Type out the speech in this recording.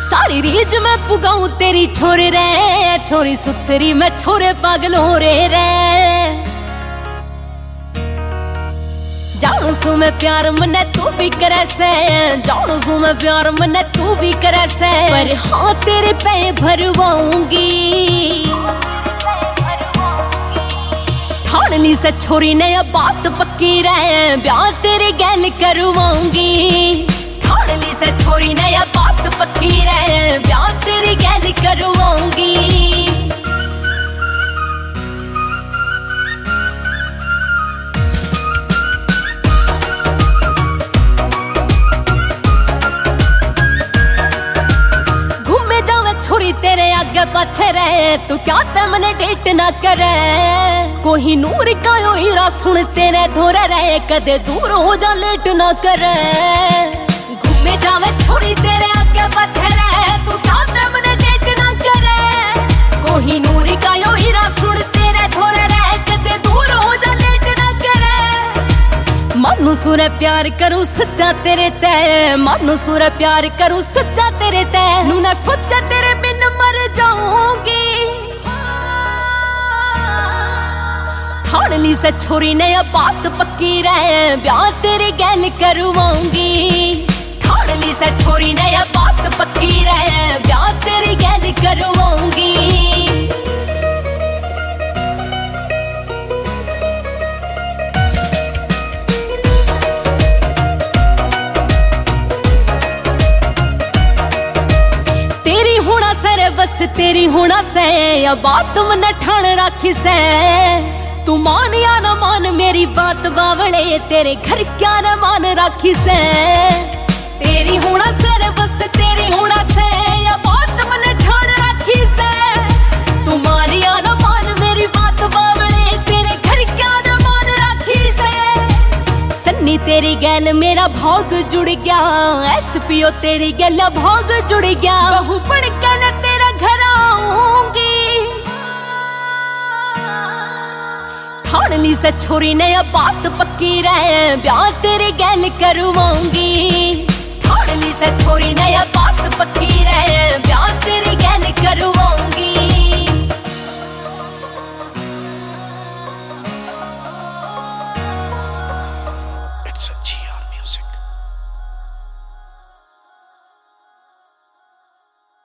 सारी रीज मैं पुगाऊं तेरी छोरे रे, छोरी सुथरी मैं छोरे पागल हो रे। जानू सू मैं प्यार मने तू भी करे से, जानू सू मैं प्यार मने तू भी करे से, पर हाँ तेरे पे भरवाऊंगी। ठान ली से छोरी ने अब बात पक्की रहे, ब्याह तेरे गैल करवाऊंगी। ठान ली से छोरी ने अब बात पक्की रहे, ब्याह तेरे गैल करवाऊंगी। छोरी तेरे आगे पाछे रहे, तू क्या ते मने डेट ना करे। कोही नूर का यो हीरा सुन तेरे धोरे रहे, कदे दूर हो जा लेट ना करे। घूमे जावे छोरी तेरे आगे पाछे रहे, तू क्या ते मने डेट ना करे। कोही नूर का यो हीरा सुन तेरे धोरे रहे, कदे दूर हो जा लेट ना करे। मानू सुरे प्यार करूं सच्चा तेरे ते, मानू सुरे प्यार करूं सच्चा तेरे ते, नू ना सोचा तेरे बिन मर जाऊंगी। ठान ली से छोरी ने अब बात पक्की रहे, ब्याह तेरे गैल करवाऊंगी। ठान ली से छोरी ने अब बात पक्की रहे, ब्याह तेरे गैल करवाऊंगी। सर बस तेरी होना से, या बात मन ठान राखी से। तू मान या न मान मेरी बात बावले, तेरे घर क्या न मान राखी से। तेरी होना सर बस तेरी होना से, या बात मन ठान राखी से। तू मान या न मान मेरी बात बावले, तेरे घर क्या न मान राखी से। सन्नी तेरी गैल मेरा भाग जुड़ गया, एसपीओ तेरी गैल भाग जुड़ गया। बहू बन के न तेरा घर आऊंगी। ठान ली से छोरी ने अब बात पक्की रहे, ब्याह तेरे गैल करवाऊंगी। ठान ली से छोरी ने अब बात पक्की रहे, ब्याह